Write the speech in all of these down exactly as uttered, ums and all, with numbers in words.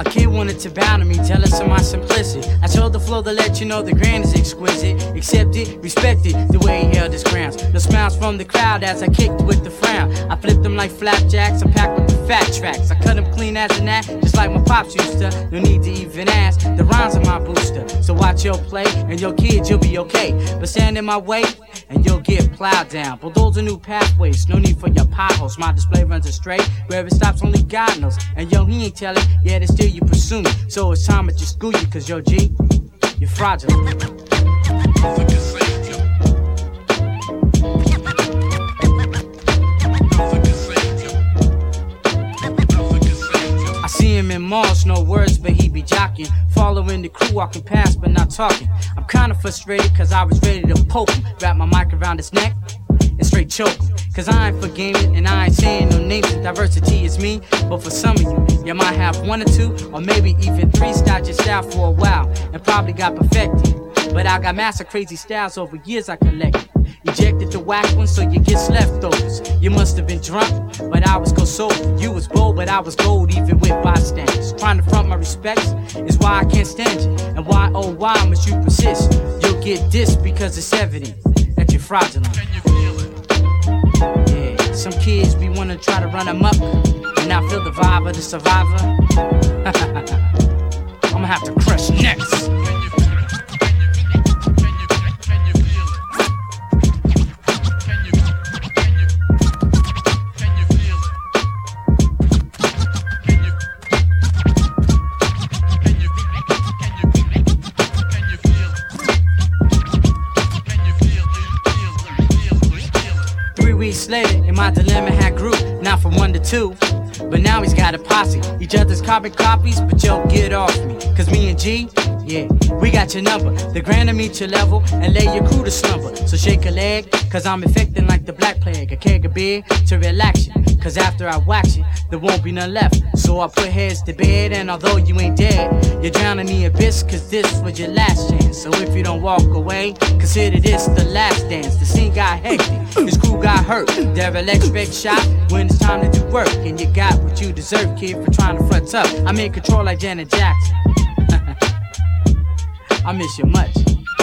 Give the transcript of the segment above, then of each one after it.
A kid wanted to bow to me, jealous of my simplicity. I showed the flow to let you know the grand is exquisite. Accept it, respect it, the way he held his crowns. The smiles from the crowd as I kicked with the frown. I flipped them like flapjacks, I packed with the fat tracks. I cut them clean as an act, just like my pops used to. No need to even ask, the rhymes are my booster. So watch your play, and your kids, you'll be okay. But stand in my way, and you'll get plowed down. Bulldoze new pathways, no need for your potholes. My display runs astray, where it stops only God knows. And yo, he ain't telling, yeah, they still you pursue me. So it's time to just school you, cause yo, G, you're fraudulent. I see him in malls, no words, but he be jocking. Following the crew, walking past, but not talking. I'm kinda frustrated, cause I was ready to poke him. Wrap my mic around his neck and straight choke him. Cause I ain't for gaming, and I ain't saying no names. Diversity is me, but for some of you, you might have one or two, or maybe even three styles your style for a while, and probably got perfected. But I got master crazy styles over years I collected. Ejected the whack one, so you get leftovers. You must have been drunk, but I was sober. You was bold, but I was gold, even with bystanders. Trying to front my respects is why I can't stand you, and why, oh why must you persist? You'll get dissed because it's evident that you're fraudulent. Yeah, some kids be wanna try to run them up, and I feel the vibe of the survivor. I'ma have to crush next. Weeks later, and my dilemma had grew, now from one to two. But now he's got a posse, each other's carbon copies, but yo, get off me. Cause me and G, yeah, we got your number. The grand to meet your level and lay your crew to slumber. So shake a leg, cause I'm infecting like the black plague. A keg of beer to relax you, cause after I wax you, there won't be none left. So I put heads to bed, and although you ain't dead, you're drowning in the abyss, cause this was your last chance. So if you don't walk away, consider this the last dance. The scene got hectic, his crew got hurt. Their electric shot when it's time to do work. And you got what you deserve, kid, for trying to front tough. I'm in control like Janet Jackson. I miss you much.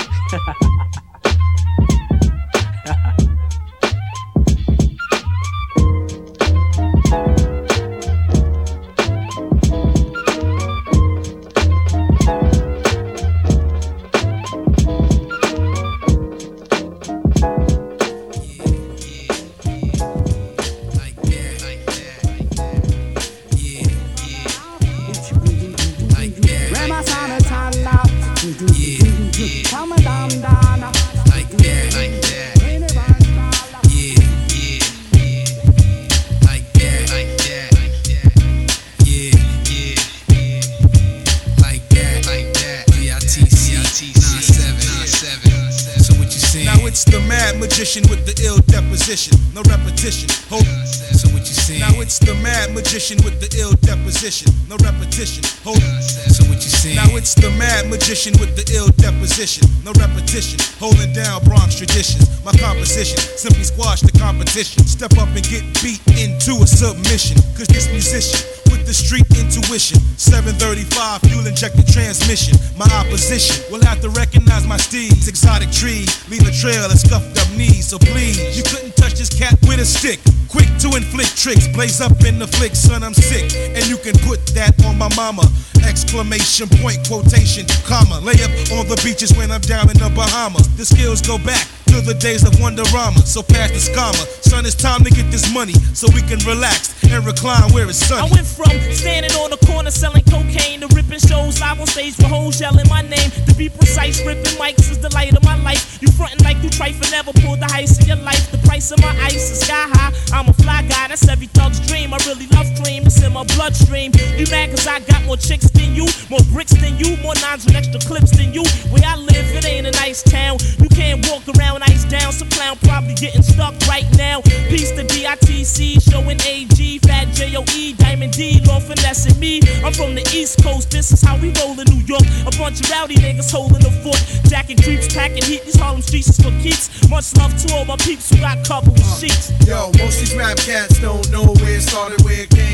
With the ill deposition, no repetition. Hold on. So what you saying? Now it's the mad magician with the ill deposition, no repetition. Hold on. So what you saying? Now it's the mad magician with the ill deposition, no repetition. Holding down Bronx traditions. My composition simply squash the competition. Step up and get beat into a submission. Cause this musician with the street intuition, seven thirty-five fuel injected transmission. My opposition will have to recognize my steeds. Exotic trees leave a trail of scuffed up knees. So please, you couldn't touch this cat with a stick. Quick to inflict tricks, blaze up in the flick, son, I'm sick. And you can put that on my mama. Exclamation point, quotation, comma. Lay up on the beaches when I'm down in the Bahamas. The skills go back to the days of Wonderama. So pass the scammer, son, it's time to get this money so we can relax and recline where it's sunny. I went from standing on the corner selling cocaine to ripping shows live on stage with hoes yelling my name. To be precise, ripping mics is the light of my life. You frontin' like you trifle, never pulled the heist in your life. The price of my ice is sky high. I'm a fly guy, that's every thug's dream. I really love cream, it's in my bloodstream. You mad cause I got more chicks than you, more bricks than you, more nines with extra clips than you. Where I live, it ain't a nice town. You can't walk around ice down. Some clown probably getting stuck right now. Peace to D I T C, showing A G, Fat J O E, Diamond D, Lord finessing me. I'm from the East Coast, this is how we roll in New York. A bunch of rowdy niggas holding the fort. Jacking creeps, packing heat, these Harlem streets is for keeps. Much love to all my peeps who got covered with sheets. Yo, most these rap cats don't know where it started, where it came from.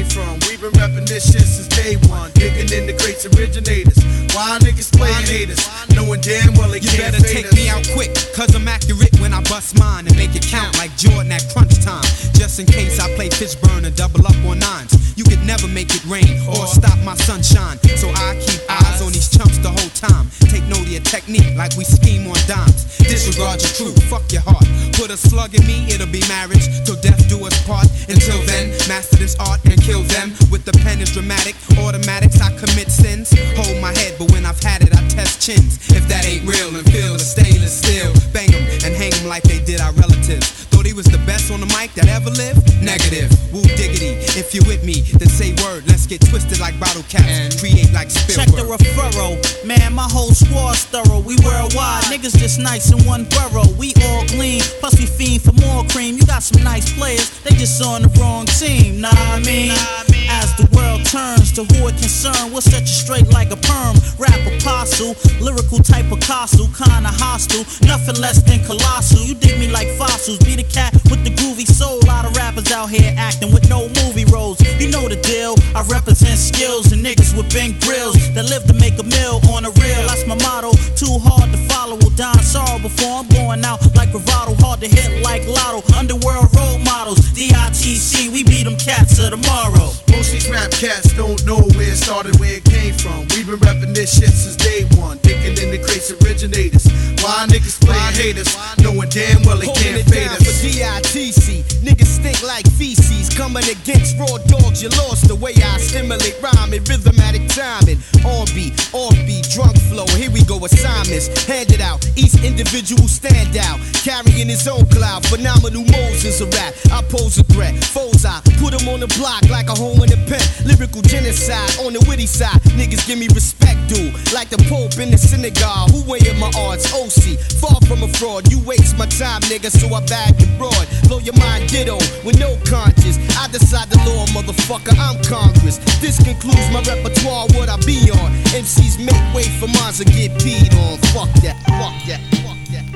We've been repping this shit since day one. Digging in the greats originators. Why niggas playing haters? Knowing damn well they you can't better fade take us. me out quick, cause I'm accurate when I bust mine and make it count like Jordan at crunch time. Just in case I play Fishburne and double up on nines. You could never make it rain or stop my sunshine. So I keep eyes on these chumps the whole time. Take note of your technique like we scheme on dimes. Disregard your truth, fuck your heart. Put a slug in me, it'll be marriage till death do us part. Until then, master this art and kill them. With the pen is dramatic, automatics I commit sins. Hold my head, but when I've had it I test chins. If that ain't real and feel the stainless steel, bang them and hang them like they did our relatives. Thought he was the best on the mic that ever lived? Negative, woo diggity. If you with me, then say word. Let's get twisted like bottle caps and create like Spielberg. Check the referral, man, my whole squad's thorough. We worldwide, niggas just nice in one borough. We all clean, plus we fiend for more cream. You got some nice players, they just on the wrong team. Nah, I mean, as the world turns to who it concern, we'll set you straight like a perm. Rap apostle, lyrical type Picasso, kinda hostile, nothing less than colossal. You dig me like fossils, be the cat with the groovy soul. Lot of rappers out here acting with no movie roles. You know the deal, I represent skills and niggas with big grills that live to make a meal on the real. That's my motto, too hard to follow. Will die in sorrow before I'm going out like Bravado. Hard to hit like Lotto, underworld role models. D I T C, we beat them cats of tomorrow. Most these rap cats don't know where it started, where it came from. We've been repping this shit since day one. Digging in the crates originators. Why niggas playing haters? Knowing damn well they Holding can't it fade down us. for D I T C. Niggas stink like feces. Coming against raw dogs, you lost the way I stimulate rhyming, rhythmatic timing. On beat, off beat, drunk flow. Here we go, assignments handed out. Each individual stand out, carrying his own cloud. Phenomenal Moses a rap. I pose a threat. Foes I put them on the block like a hole in a pen. Lyrical genocide on the witty side. Niggas give me respect, dude. Like the Pope in the synagogue. Who weighing my odds? O C. Far from a fraud. You waste my time, nigga, so I bag and broad. Blow your mind, ditto, with no conscience. I decide the law, motherfucker, I'm Congress. This concludes my repertoire, what I be on. M Cs make way for mines and get peed on. Fuck that, fuck that, fuck that.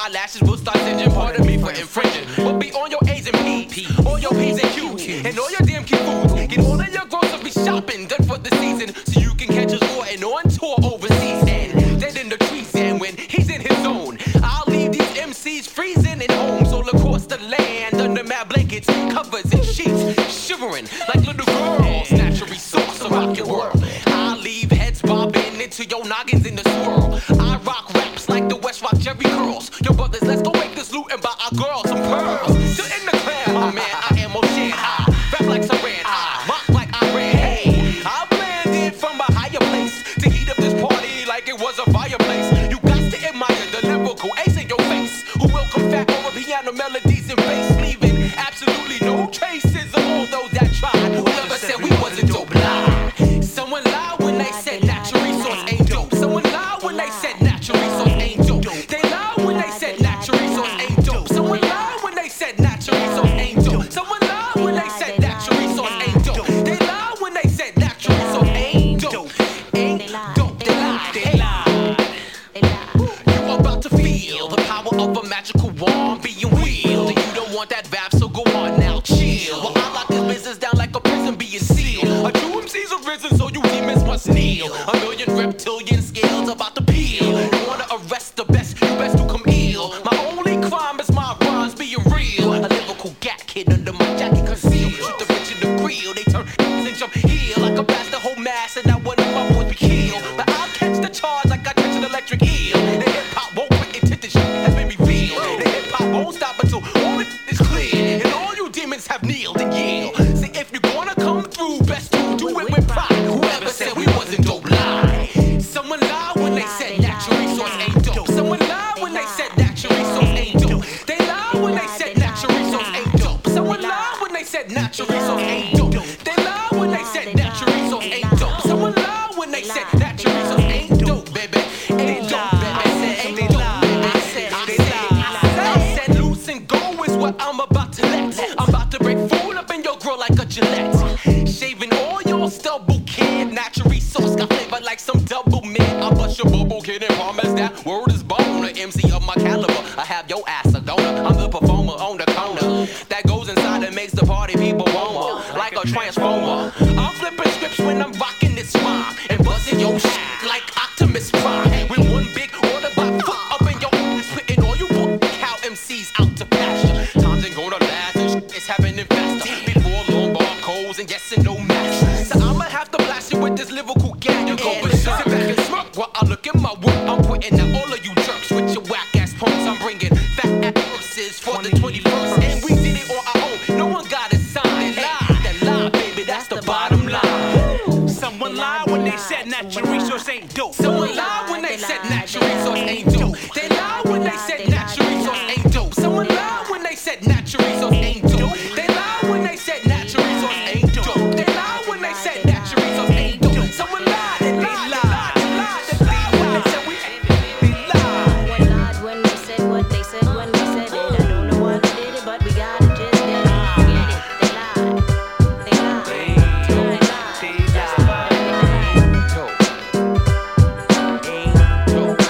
eyelashes will start singeing. Pardon me for infringing. But be on your A's and P's, all your P's and Q's, and all your damn key foods. Get all of your grocery shopping done for the season, so you can catch us Orton on tour overseas. And dead in the trees, and when he's in his zone, I'll leave these M Cs freezing in homes all across the land under mad blankets, covers and sheets, shivering like little girls. Natural resource of rock your world. I'll leave heads bobbing into your noggins in the swirl. I rock raps like the West Rock Jerry curls. Yo brothers, let's go make this loot and buy our girls some pearls. Still in the clan, my man, I am O'Shea. I rap like Saran, I mock like I ran. Hey, I blended from a higher place to heat up this party like it was a fireplace. You got to admire the lyrical ace in your face, who will come back over piano melodies and bass, leaving absolutely no traces of all those that tried. Whoever said we wasn't dope, lie. Someone lied when they said natural resource ain't dope. Someone lied when they said natural resource ain't dope. They lied when they said natural resource ain't dope. Someone lied when they said natural resource ain't dope. Someone lied when they said natural resource ain't dope. They lied when they said natural resource ain't dope. Ain't dope. They lied. They lied. You about to feel the power of a magical wand being wielded. You don't want that rap, so go on now, chill. Well, I lock this business down like a prison being sealed. A true M C's arisen, so you demons must kneel. A million reptilian scales about to peel. You wanna arrest the best, you best to come ill. My only crime is my rhymes being real. A lyrical gat kid under my jacket concealed. Shoot the rich in the grill, they turn and jump heel. Like a blast the whole mass, and that one of my boys be killed. But I'll catch the charge like I catch an electric eel. The hip hop won't quit until the shit has been revealed. The hip hop won't stop until all it is clear, and all you demons have kneeled and yelled. See, if you're gonna come through, best to do it with pride. Whoever said we wasn't dope, lie. Someone lied when they said natural resource ain't dope. Someone lied when they said natural resource ain't dope. They lied when they said natural resource ain't dope. Someone lied when they said natural resource ain't dope. They lied when they said natural resource ain't dope. Someone lied when they said natural resource ain't dope, baby. Ain't dope, baby. Ain't dope, baby. I said, I said, I said, loose and go is what I'm about to let. I'm about to break food up in your grill like a Gillette. Shaving all your stubble, kid. Natural resource got flavor like some double mint. I bust your bubble, kid, and promise that word is bone. The M C of my caliber, I have your ass a donor. I'm the performer on the corner that goes inside and makes the party people warmer, like a transformer. I'm flipping scripts when I'm rocking this rhyme and busting your shit like Optimus Prime. With one big order by foot up in your ass, putting all you book cow M Cs out to pasture. Times ain't gonna last and shit is happening faster. Before long barcodes and yes and no match. So I'ma have to blast you with this lyrical gang. You go berserk. Sit back and smirk while I look at my work. I'm putting out all of you jerks with your whack ass poems. I'm bringing fat ass verses for the twenty-first, and we did it on our own. No one got a sign. They lie, that lie, baby. That's the bottom line. Someone lied when they said natural resource ain't dope. Someone lied when they said natural resource ain't dope. They lied when they said natural resource ain't dope. Someone lied when they said natural resource ain't dope. They lied when they said natural resource ain't dope. They lied when they said natural resource ain't dope. Someone lied, they lied, they lied, they lied, they lied when they said we ain't. They lied. They lied when they said what they said when they said it. I don't know why they did it, but we gotta just get it. Forget it. They lied. They lied. They lied. They lied. That's the bottom line. Dope. Ain't dope.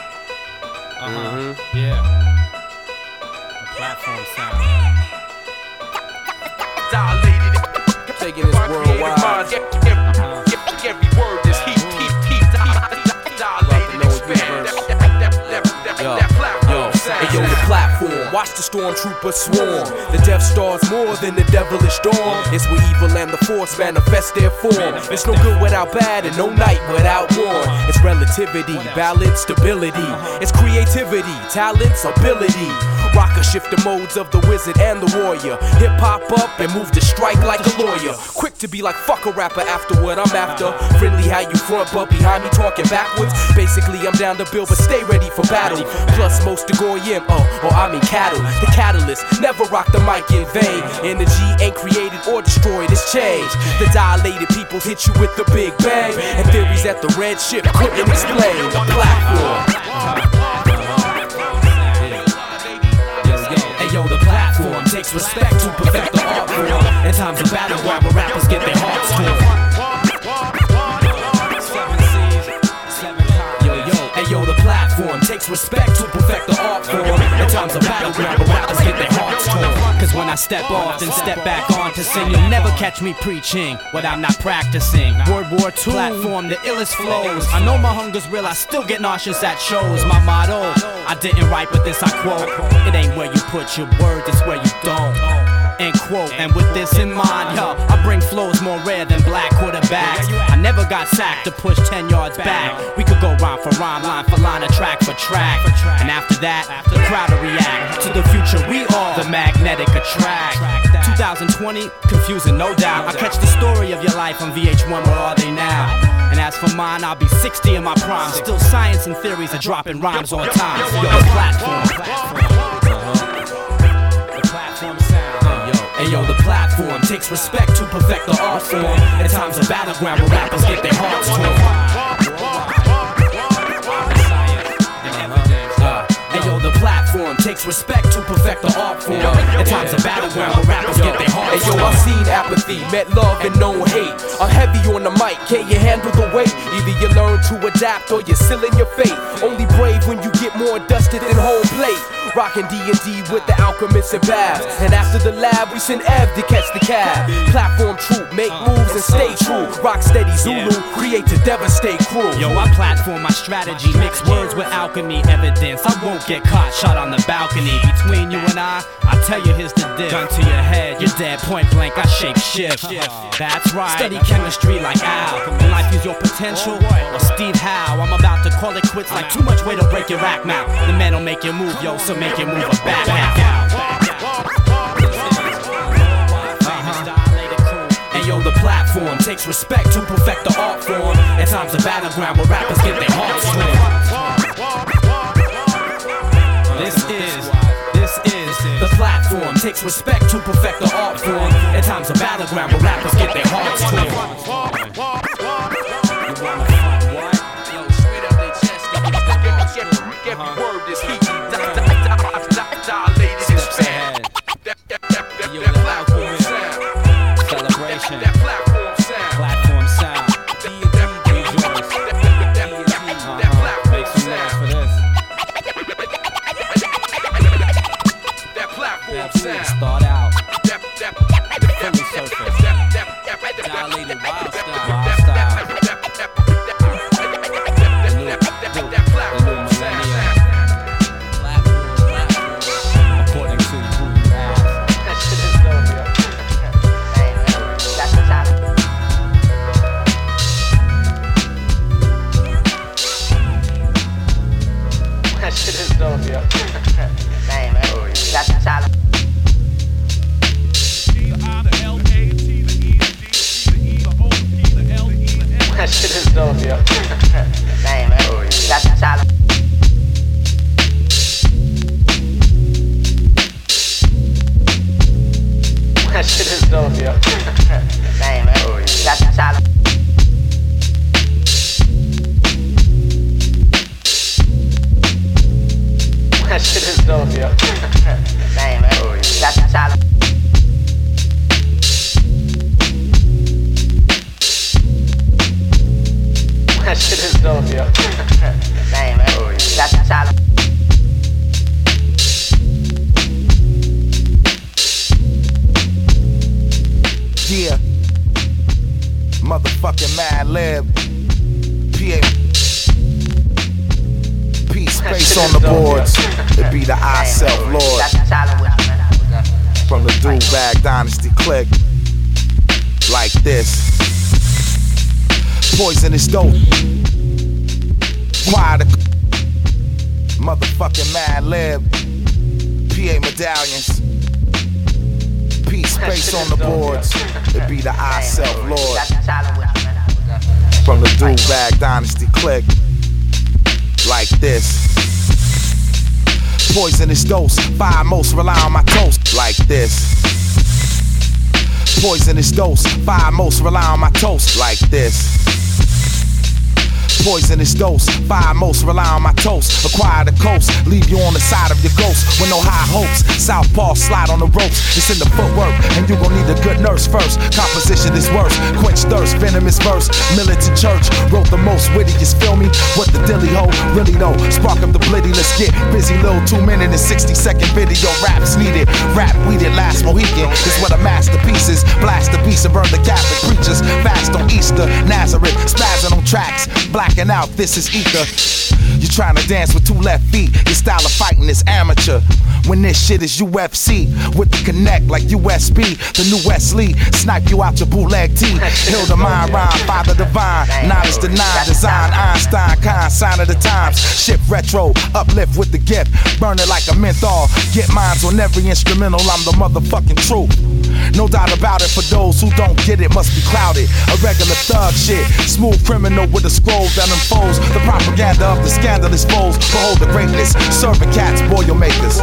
Uh-huh. Yeah. The platform sound. taking this worldwide. Every word is heat, heat, heat, dilated, expand. Yo, yo, hey yo, the platform, watch the stormtroopers swarm. The Death Star's more than the devilish dawn. It's where evil and the force manifest their form. It's no good without bad and no night without morn. It's relativity, balance, stability. It's creativity, talents, ability. Rocker shift the modes of the wizard and the warrior. Hip hop up and move to strike like a lawyer. Quick to be like fuck a rapper after what I'm after. Friendly how you front but behind me talking backwards. Basically I'm down to build but stay ready for battle. Plus most to goyim, oh, or I mean cattle. The catalyst, never rock the mic in vain. Energy ain't created or destroyed, it's changed. The dilated people hit you with the big bang. And theories that the red ship couldn't explain. The platform. Yo, the platform takes respect to perfect the art form. In times of battle, where rappers get their hearts torn. Yo, yo, hey yo, the platform takes respect to perfect the art form. In times of battle, where rappers get their hearts torn. Cause when I step off and step back on to sing, you'll never catch me preaching what I'm not practicing. World War Two platform, the illest flows. I know my hunger's real, I still get nauseous at shows. My motto, I didn't write but this I quote. It ain't where you put your words, it's where you don't. End quote, and with this in mind, yo, I bring flows more rare than black quarterbacks. I never got sacked to push ten yards back. We could go rhyme for rhyme, line for line, or track for track. And after that, the crowd will react to the future we are, the magnetic attract. twenty twenty, confusing no doubt. I catch the story of your life on V H one, where are they now? And as for mine, I'll be sixty in my prime. Still science and theories are dropping rhymes on time. Yo, the platform. The platform sound. Hey yo, the platform takes respect to perfect the art form. In times of battleground where rappers get their hearts torn. Hey yo, the platform takes respect to perfect the art form. In times of battleground where rappers get their hearts torn. Hey yo, I've seen apathy, met love and known hate. I'm heavy on the mic, can you handle the weight? Either you learn to adapt or you're sealing your fate. Only brave when you get more dusted than whole plate. Rockin' D and D with the alchemists and babs. And after the lab, we send Ev to catch the cab. Platform troop, make moves and stay true. Rock steady Zulu, create to devastate crew. Yo, I platform my strategy, mix words with alchemy evidence. I won't get caught, shot on the balcony. Between you and I, I tell you here's the diff. Gun to your head, you're dead point blank, I shape shift. That's right, study chemistry like Al. In life use your potential, or Steve Howe. I'm about to call it quits like too much weight to break your rack mouth. The man will make you move, yo, so make you move a back out. And yo, the platform takes respect to perfect the art form. At times of battleground where rappers get their hearts torn. This is, this is the platform takes respect to perfect the art form. At times of battleground where rappers get their hearts torn. Every word is heat. Dilated expand. That platform sound. celebration. That platform sound. Platform sound. That platform sound. That platform sound. Start out. That that Philly surface. Dilated wild style. Wild style. That platform sound. According to who you ask. That shit is dope, yo. Hey, man, that's the top. That shit is dope, yo. Hey, man, that's the top. That shit is dope, yo. Hey, man, that's the top. That shit is dope, yo. Hey, man, that's the top. That shit is dope, yo. Hey, man, that's the top. That shit is dope, yo. Hey, man, that's the top. Yeah, Motherfucking Mad Lib. P A. P space on the boards. It be the I Self Lord. From the Do Bag Dynasty clique. Like this. Poisonous dope. Quiet. Motherfucking Mad Lib. P A medallions. P space on the boards. It be the I Self Lord. From the Do Bag Dynasty clique. Like this. Poisonous dose. Five most rely on my toast. Like this. Poisonous dose. Five most rely on my toast. Like this. Poisonous dose. Five most rely on my toast. Acquire the coast. Leave you on the side of your ghost with no high hopes. Southpaw slide on the ropes. It's in the footwork, and you gon' need a good nurse first. Composition is worse. Quench thirst. Venomous verse. Militant church. Wrote the most wittiest. Feel me? What the dilly ho? Really though. Spark up the blitty. Let's get busy. Little two minute and sixty second video. Raps needed. Rap weeded. Last Mohican. Is what a masterpiece is. Blast the beast and burn the Catholic preachers. Fast on Easter. Nazareth. Spazzing on tracks. Blacking out. This is ether. You trying to dance with two left feet. Your style of fighting is amateur. When this shit is U F C with the connect like U S B. The new Wesley snipe you out your bootleg tee. Hill the mind rhyme, father divine. Knowledge denied, design Einstein, kind sign of the times. Ship retro, uplift with the gift. Burn it like a menthol. Get mines on every instrumental. I'm the motherfucking truth. No doubt about it. For those who don't get it, must be clouded. A regular thug shit. Smooth criminal with a scroll that unfolds the propaganda of the scandalous foes. Behold the greatness. Serving cats, boilermakers.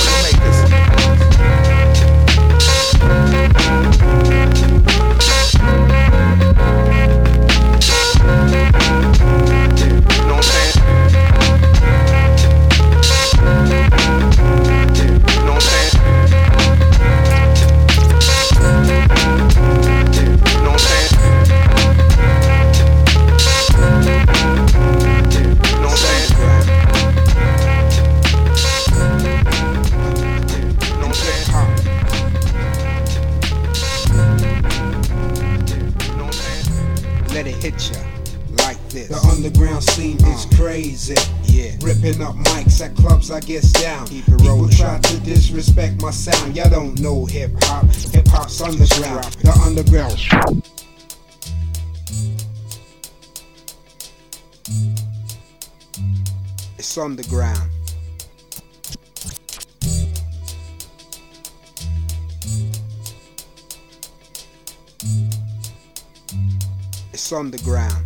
I guess down. People try to disrespect my sound. Y'all don't know hip hop. Hip hop's underground. The underground. It's underground. It's underground.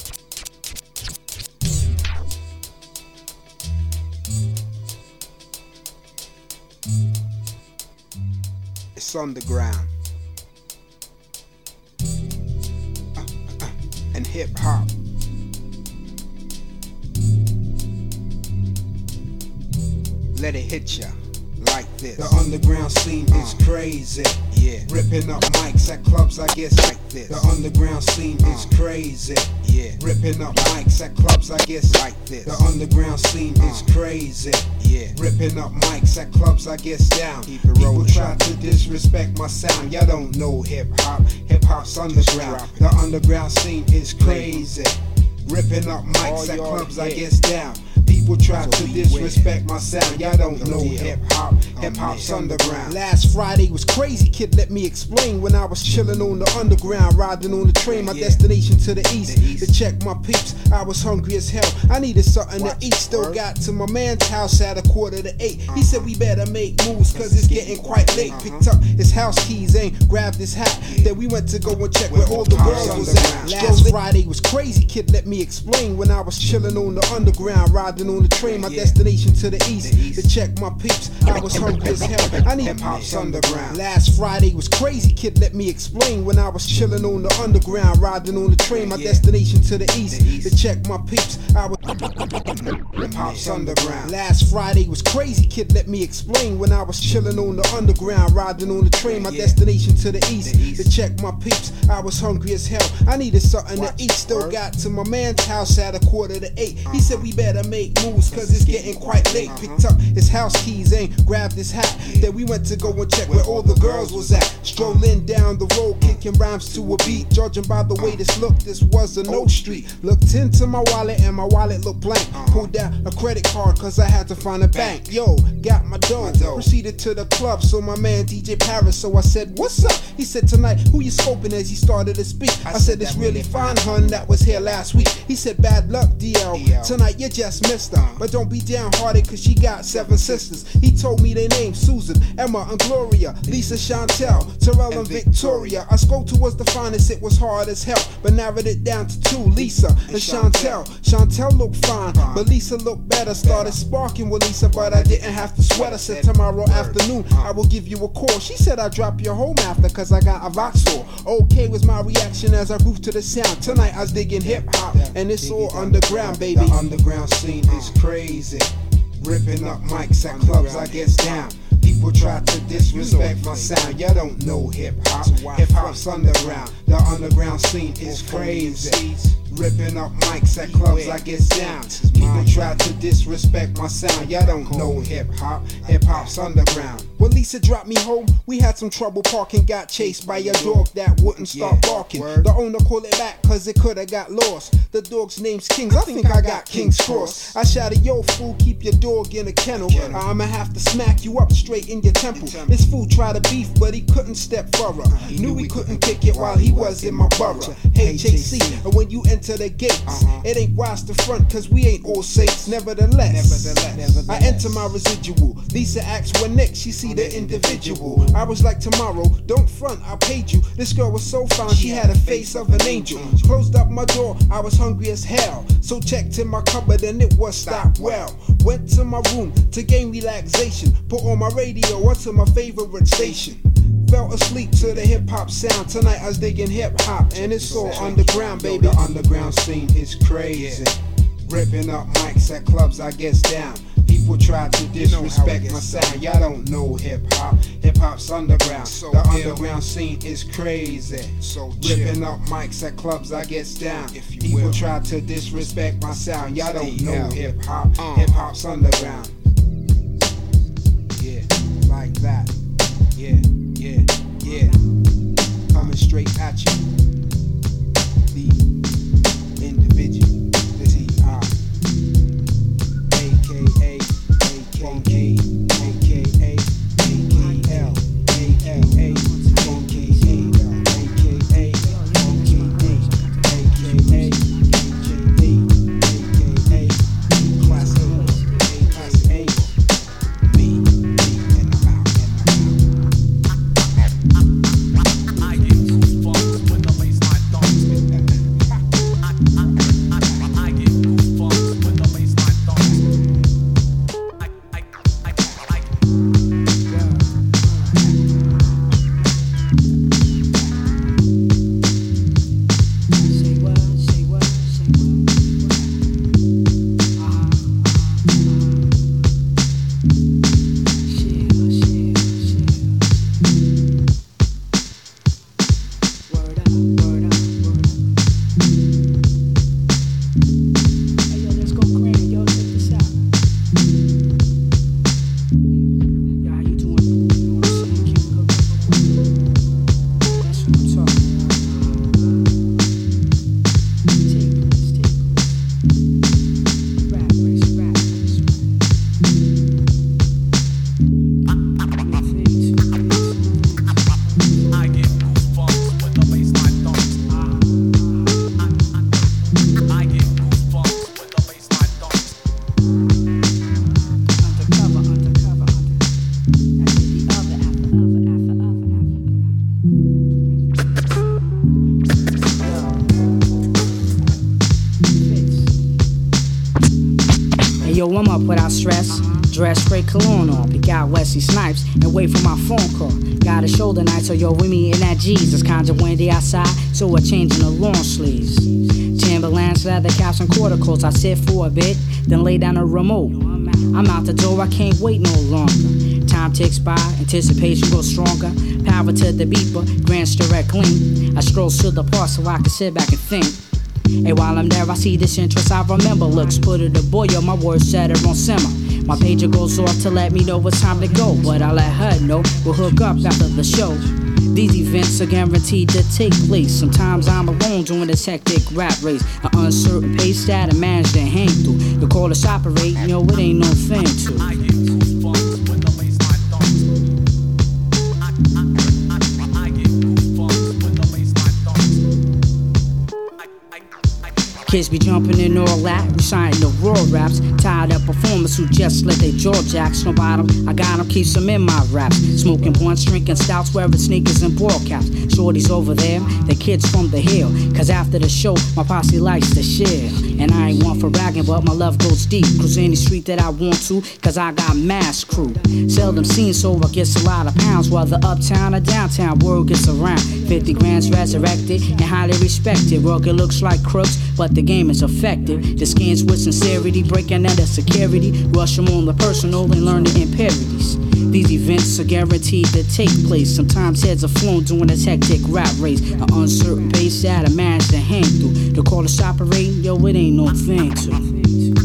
It's underground. Uh, uh, and hip hop. Let it hit ya like this. The underground scene uh, is crazy. Yeah. Ripping up mics at clubs, I guess like this. The underground scene uh, is crazy. Yeah. Ripping up mics at clubs, I guess like this. The underground scene uh, is crazy. Yeah. Ripping up mics at clubs, I guess down. People try to disrespect my sound. Y'all don't know hip hop. Hip hop's underground. The underground scene is crazy. Ripping up mics at clubs, I guess down. People try to disrespect my sound. Y'all don't know hip hop. Hip hop's underground. Last Friday was crazy, kid. Let me explain. When I was chilling on the underground, riding on the train, my destination to the east. To check my peeps, I was hungry as hell. I needed something to eat. Still got to my man's house at a quarter to eight. He said we better make moves cause it's getting quite late. Picked up his house keys and grabbed his hat. Then we went to go and check where all the girls was at. Last Friday was crazy, kid. Let me explain. When I was chilling on the underground, riding on the train, my destination to the east. To check my peeps, I was hungry as hell. I need hip hop's underground. Last Friday was crazy, kid. Let me explain. When I was chilling on the underground, riding on the train, my destination to the east. To check my peeps, I was hip hop's underground. Last Friday was crazy, kid. Let me explain. When I was chilling on the underground, riding on the train, my destination to the east. To check my peeps, I was hungry as hell. I needed something to eat. Still got to my man's house at a quarter to eight. He said we better make make moves, cause it's getting quite late. Picked up his house keys and grabbed his hat. Then we went to go and check where all the girls was at. Strolling down the road, kicking rhymes to a beat. Judging by the way this looked, this was an old street. Looked into my wallet and my wallet looked blank. Pulled out a credit card cause I had to find a bank. Yo, got my dough. Proceeded to the club, so my man D J Paris. So I said, what's up? He said, tonight, who you scoping? As he started to speak, I said, it's really fine, hun, that was here last week. He said, bad luck, D L, tonight you just missed her. But don't be downhearted cause she got seven sisters. He told me their names, Susan, Emma, and Gloria, Lisa, Chantel, Terrell, and Victoria. I scoped who was the finest, it was hard as hell, but narrowed it down to two, Lisa and Chantel. Chantel looked fine, but Lisa looked better. Started sparking with Lisa, but I didn't have to sweat. I said, tomorrow afternoon, I will give you a call. She said, I'll drop you home after cause I got a Vauxhall. Okay was my reaction as I grooved to the sound. Tonight I was digging hip hop, and it's all underground, baby. The underground scene is crazy. Ripping up mics at clubs, I get down. People try to disrespect my sound. Y'all don't know hip hop. Hip hop's underground. The underground scene is crazy. Ripping up mics at clubs, I get down. People try to disrespect my sound. Y'all don't know hip hop. Hip hop's underground. When Lisa dropped me home, we had some trouble parking. Got chased by a dog that wouldn't stop barking. The owner called it back cause it coulda got lost. The dog's name's Kings, I think I got King's Cross. I shouted, yo fool, keep your dog in a kennel. I'ma have to smack you up straight in your temple. This fool tried to beef, but he couldn't step further. Knew he couldn't kick it while he was in my borough. H A C, and when you enter the gates, it ain't wise to front cause we ain't all saints. Nevertheless, I enter my residual. Lisa asks when next she see the individual. I was like, tomorrow, don't front, I paid you. This girl was so fine, she had a face of an angel. Closed up my door, I was hungry as hell. So checked in my cupboard and it was stocked well. Went to my room to gain relaxation. Put on my radio onto my favorite station. Fell asleep to the hip hop sound. Tonight I was digging hip hop and it's all underground, baby. The underground scene is crazy. Ripping up mics at clubs, I guess down. People try to disrespect my sound. Y'all don't know hip hop. Hip hop's underground. The underground scene is crazy. Ripping up mics at clubs, I guess down. People try to disrespect my sound. Y'all don't know hip hop. Hip hop's underground. Yeah, like that. Yeah, yeah, yeah. Coming straight at you. The individual. This he are. A K A, A K A, A K A, A K L, A K A, A K A, A K A, A K A, A K A, A K A, Class A, Class A, B, and I'm out, and I'm out. I get goosebumps when the baseline thumps. I, I, I, I get goosebumps when the baseline thumps. I, I, I, I, Say what, say what, say what, uh-huh, uh-huh, share, share, share. Word up, word up, word up. Hey yo, let's go grand, yo, check this out. Yeah, how you doing? You know what I'm saying? Keep it up, keep it up. That's what I'm talking about. Take place, take place. Rap race, rap race, rap. Your thing too, I get goosebumps when the baseline thumps. I get goosebumps when the baseline thumps. undercover, undercover, under. And then the other, after, other, after, other, after. Hey yo, I'm up without stress. Dress straight cologne on, pick out Wesley Snipes and wait for my phone call. Got a shoulder night, so yo, with me in that G's. It's kinda windy outside, so we're changing the long sleeves. Timberlands, leather caps, and quarter coats. I sit for a bit, then lay down a remote. I'm out the door, I can't wait no longer. Time ticks by, anticipation grows stronger. Power to the beeper, grants direct clean. I stroll to the park so I can sit back and think. Hey, while I'm there, I see this interest, I remember looks. Put it a boy, yo, my words set her on simmer. My pager goes off to let me know it's time to go, but I let her know we'll hook up after the show. These events are guaranteed to take place. Sometimes I'm alone doing this hectic rap race. An uncertain pace that I manage to hang through. The call us operate, yo, it ain't no thing to. Kids be jumping in all that, reciting the raw raps. Tired of performers who just let their jaw jacks. No bottom, I got them, keeps them in my raps. Smoking blunts, drinking stouts, wearing sneakers and ball caps. Shorties over there, the kids from the hill. Cause after the show, my posse likes to share. And I ain't one for bragging, but my love goes deep. Cruise any street that I want to, cause I got mass crew. Seldom seen, so I guess a lot of pounds. Whether uptown or downtown, word gets around. fifty grand's resurrected and highly respected. Rugged looks like crooks, but the game is effective. The skins with sincerity, breaking out of security. Rush them on the personal and learn the impurities. These events are guaranteed to take place. Sometimes heads are flown doing this hectic rap race. An uncertain pace that I manage to hang through. The call us operate, yo, it ain't no thing to.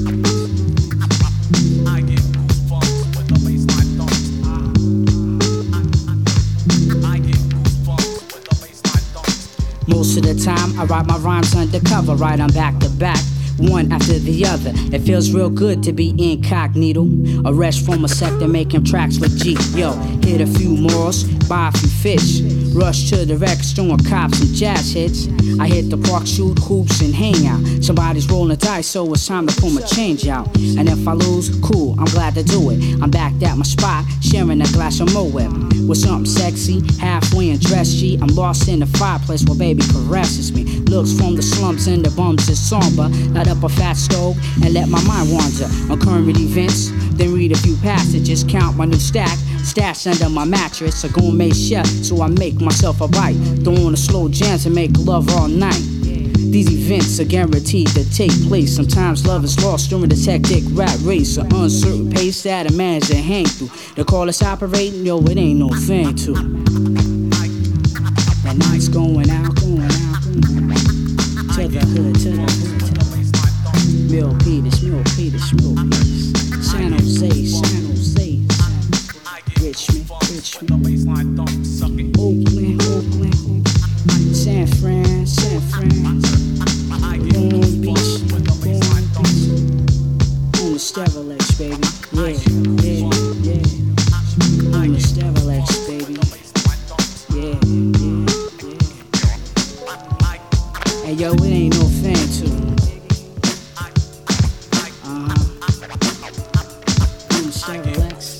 Most of the time, I write my rhymes undercover, write them back to back, one after the other. It feels real good to be incognito. A rest from a sector making tracks with G. Yo, hit a few morals, buy a few fish. Rush to the record store and cop some jazz hits. I hit the park, shoot hoops and hang out. Somebody's rolling dice, so it's time to pull my change out. And if I lose, cool, I'm glad to do it. I'm back at my spot, sharing a glass of Moet. With something sexy, halfway in dress sheet. I'm lost in the fireplace while baby caresses me. Looks from the slumps and the bums is somber. Light up a fat stove and let my mind wander on current events. Then read a few passages, count my new stack. Stash under my mattress, a gourmet chef, so I make myself a bite. Throw on a slow jam to make love all night. These events are guaranteed to take place. Sometimes love is lost during this hectic rap race. An uncertain pace that I manage to hang through. The call us operating, yo, it ain't no thing to. The night's going out, going out, going out. To the hood, to the hood, to the hood. Mill Peters, Mill Peters, Mill Peters. San Jose, San Jose. Richmond, Richmond. Oakland, Oakland. San Fran, San Fran. Long Beach, Long Beach. On the Sterlex, baby. Yeah, yeah, yeah. On the Sterlex, baby. Yeah, yeah, yeah. Hey, yo, it ain't no thing to it. Uh-huh. On the Sterlex.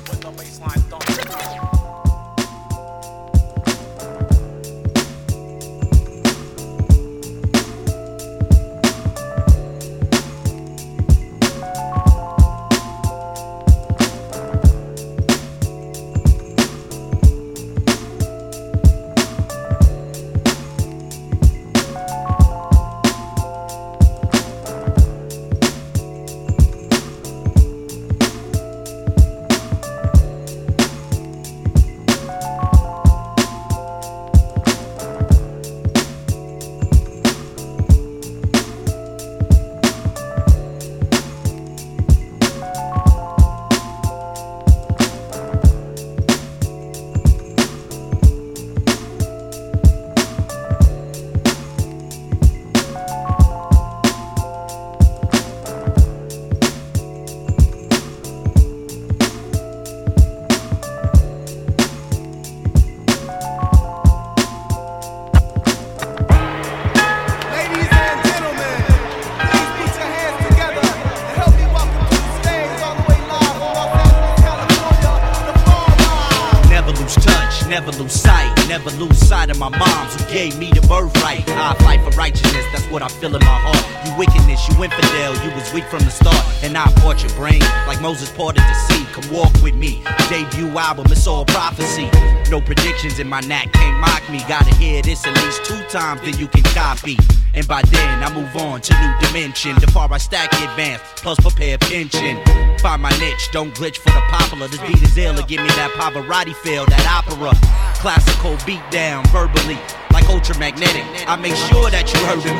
Never lose sight, never lose sight of my moms who gave me the birthright. I fight for righteousness, that's what I feel in my heart. You wickedness, you infidel, you was weak from the start. And I fought your brain like Moses parted the sea. Come walk with me, debut album, it's all prophecy. No predictions in my knack, can't mock me. Gotta hear this at least two times, then you can copy. And by then I move on to new dimension. The far I stack advance, plus prepare pension. Find my niche, don't glitch for the popular. This beat is ill, give me that Pavarotti feel, that opera. Classical beat down verbally, like ultramagnetic. I make sure that you heard of me.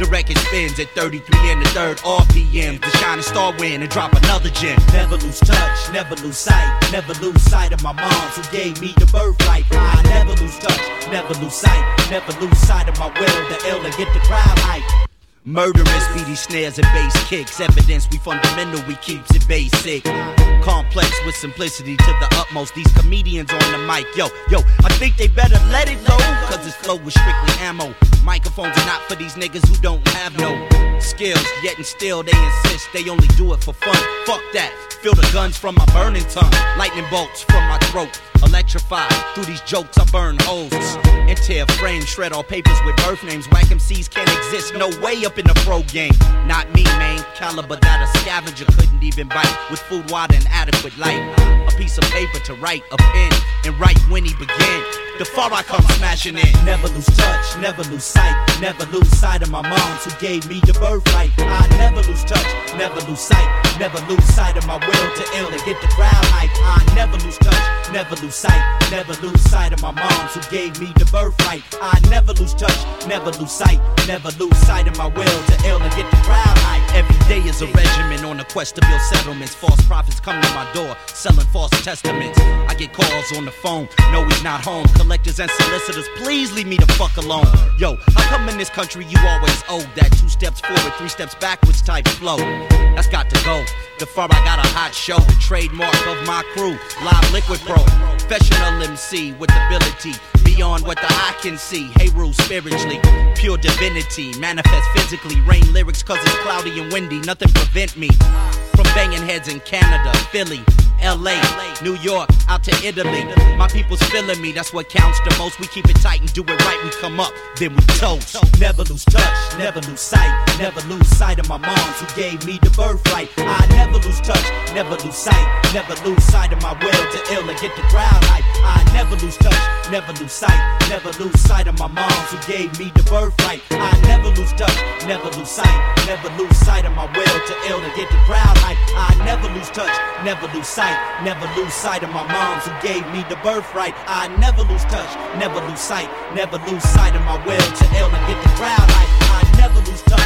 The record spins at thirty-three and the third R P M. The shining star win and drop another gem. Never lose touch, never lose sight, never lose sight of my moms who gave me the birthright. I never lose touch, never lose sight, never lose sight of my will, the ill and get the crowd hype. Murderous, speedy snares and bass kicks. Evidence we fundamental, we keeps it basic. Complex with simplicity to the utmost. These comedians on the mic, yo, yo, I think they better let it go, cause this flow was strictly ammo. Microphones are not for these niggas who don't have no skills, yet and still they insist they only do it for fun. Fuck that, feel the guns from my burning tongue, lightning bolts from my throat. Electrified, through these jokes I burn holes and tear frames, shred all papers with birth names. Whack M Cs can't exist, no way up in the pro game. Not me, man, caliber that a scavenger couldn't even bite. With food, water, and adequate light. A piece of paper to write, a pen, and write when he began. The far I come smashing in. Never lose touch, never lose sight, never lose sight of my moms who gave me the birthright. I never lose touch, never lose sight, never lose sight of my will to ill and get the crowd hype. I never lose touch, never lose sight, never lose sight of my moms who gave me the birthright. I never lose touch, never lose sight, never lose sight of my will to ill and get the crowd hype. Every day is a regimen on a quest to build settlements. False prophets come to my door, selling false testaments. I get calls on the phone, no he's not home. Collectors and solicitors, please leave me the fuck alone. Yo, how come in this country you always owe that two steps forward, three steps backwards type flow? That's got to go. The far I got a hot show, the trademark of my crew, Live Liquid Pro. Professional M C with ability beyond what the eye can see. Hey, rule spiritually, pure divinity, manifest physically. Rain lyrics cause it's cloudy and windy, nothing prevent me from banging heads in Canada, Philly, L A, New York, out to Italy. My people's feeling me, that's what counts the most. We keep it tight and do it right, we come up, then we toast. Never lose touch, never lose sight, never lose sight of my moms who gave me the birthright. I never lose touch, never lose sight, never lose sight of my will to ill and get the crowd hype. I never lose touch, never lose sight, never lose sight of my moms who gave me the birthright. I never lose touch, never lose sight, never lose sight of my will to ill and get the crowd hype. I never lose touch, never lose sight, never lose sight of my moms who gave me the birthright. I never lose touch, never lose sight, never lose sight of my will to ill and get the crowd hype. I never lose touch.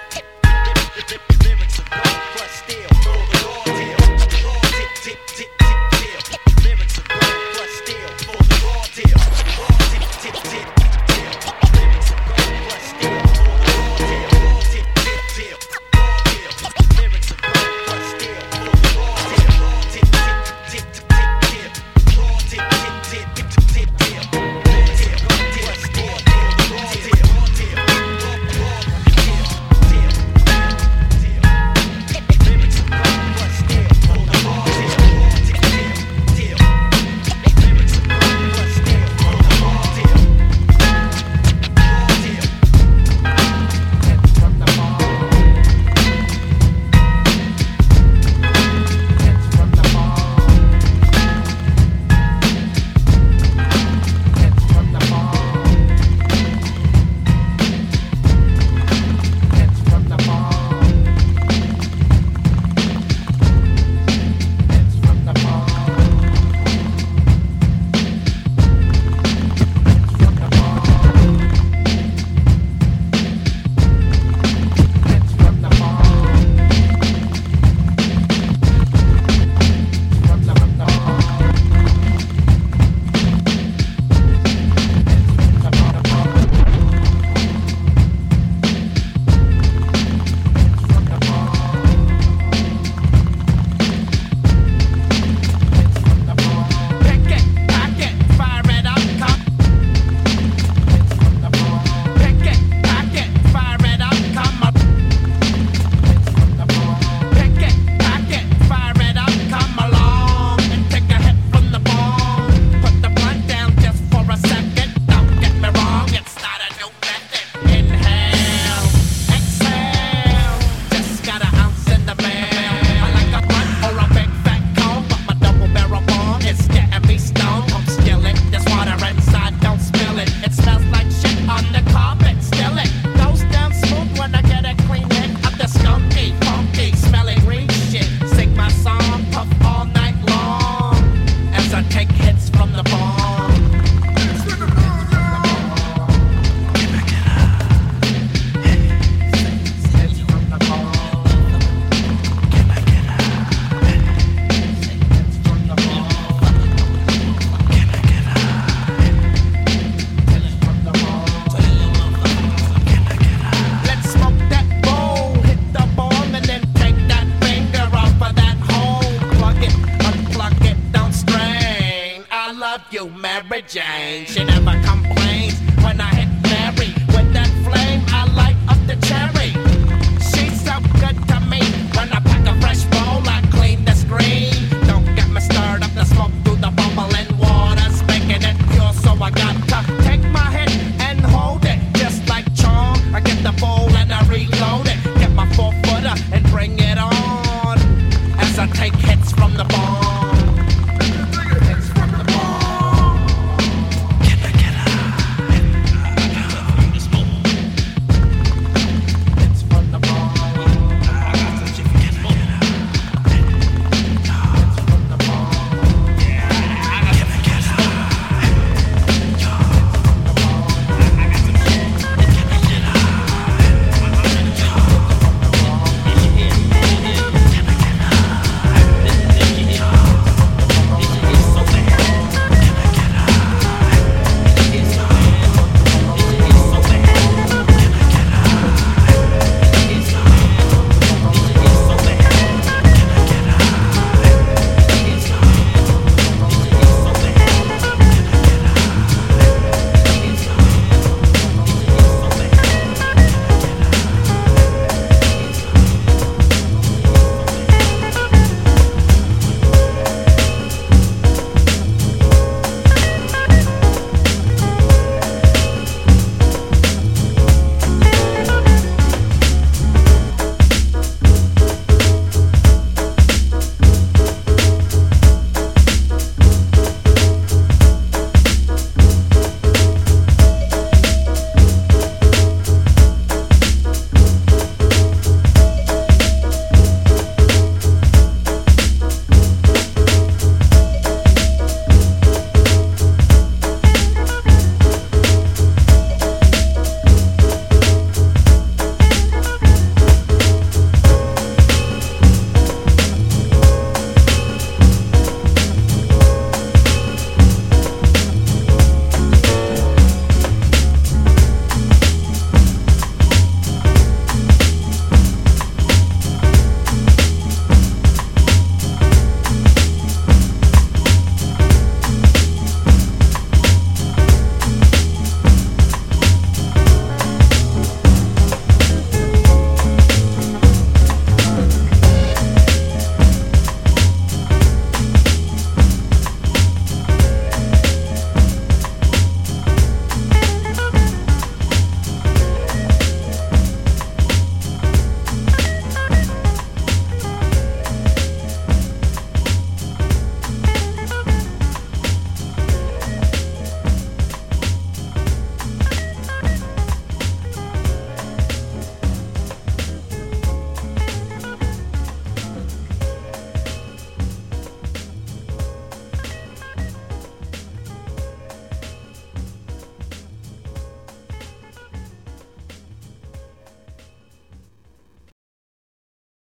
Lyrics are gold, plus steel, for the raw deal. Tick, tick, tick, tick, deal. Lyrics are gold, plus steel, for the raw deal. Tick, tick, tick, deal. Lyrics are gold, plus steel, for the raw deal. Tick, tick, deal. Lyrics are gold, plus steel, for the raw deal. Tick, tick, tick, tick, deal. Tick, tick, tick, tick, tick, deal. Lyrics are gold, plus steel, for the raw deal. Deal, deal, deal, deal. you, Mary Jane. She never complains when I hit Mary with that flame. I light up the cherry. She's so good to me. When I pack a fresh bowl, I clean the screen.